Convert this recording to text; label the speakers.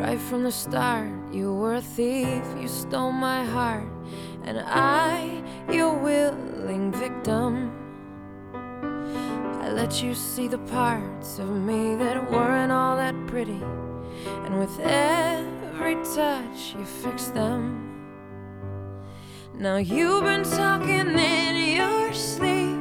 Speaker 1: Right from the start, you were a thief, you stole my heart, and I, your willing victim. I let you see the parts of me that weren't all that pretty, and with every touch you fixed them. Now you've been talking in your sleep